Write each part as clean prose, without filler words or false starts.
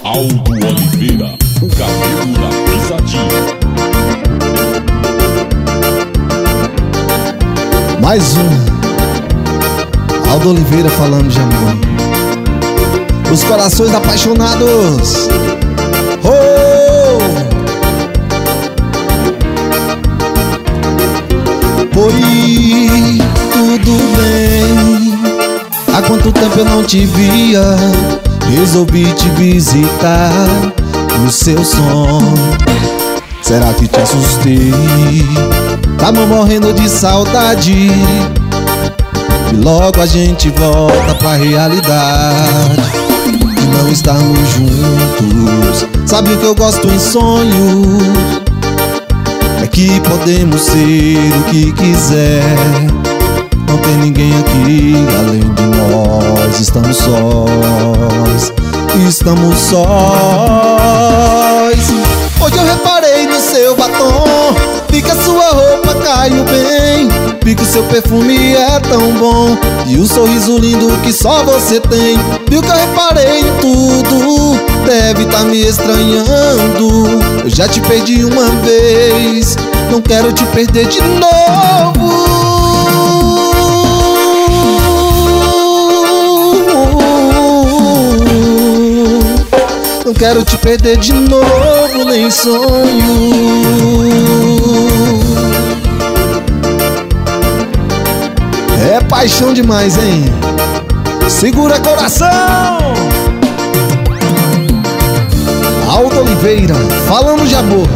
Aldo Oliveira, o cabelo da pisadinha. Mais uma. Aldo Oliveira falando de amor. Os corações apaixonados. Oh! Oi, tudo bem? Há quanto tempo eu não te via? Resolvi te visitar no seu sonho. Será que te assustei? Tava morrendo de saudade. E logo a gente volta pra realidade de não estarmos juntos. Sabe o que eu gosto em sonhos? É que podemos ser o que quiser. Não tem ninguém aqui além de nós. Estamos sós, estamos sós. Hoje eu reparei no seu batom. Vi que a sua roupa caiu bem. Vi que o seu perfume é tão bom. E o sorriso lindo que só você tem. Viu que eu reparei em tudo. Deve tá me estranhando. Eu já te perdi uma vez. Não quero te perder de novo. Não quero te perder de novo, nem sonho. É paixão demais, hein? Segura coração! Aldo Oliveira, falando de amor.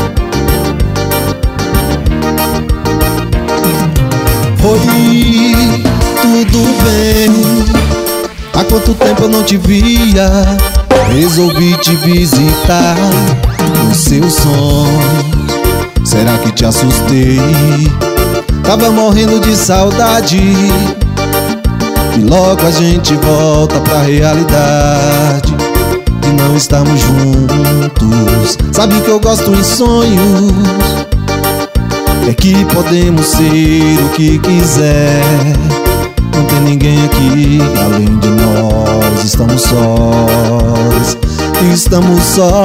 Oi, tudo bem? Há quanto tempo eu não te via? Resolvi te visitar no seu sonho. Será que te assustei? Tava morrendo de saudade. E logo a gente volta pra realidade de não estarmos juntos. Sabe o que eu gosto em sonhos? É que podemos ser o que quiser. Não tem ninguém aqui além de nós. Estamos sós, estamos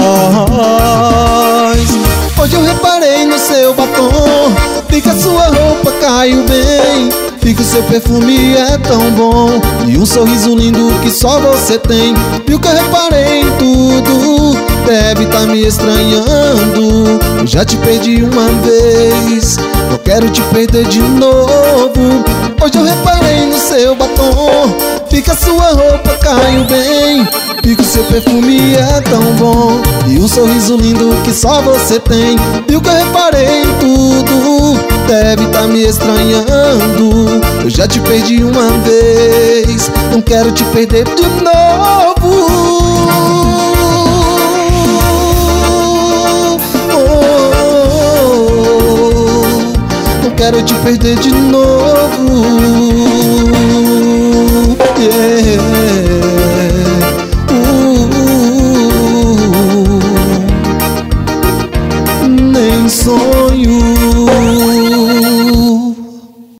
sós. Hoje eu reparei no seu batom. Vi que a sua roupa caiu bem. Vi que o seu perfume é tão bom. E um sorriso lindo que só você tem. Viu que eu reparei em tudo. Deve tá me estranhando. Eu já te perdi uma vez. Não quero te perder de novo. Hoje eu reparei no seu batom. Vi que a sua roupa caiu bem. Vi que o seu perfume é tão bom. E um sorriso lindo que só você tem. Viu que eu reparei em tudo. Deve tá me estranhando. Eu já te perdi uma vez. Não quero te perder de novo. Não quero te perder de novo.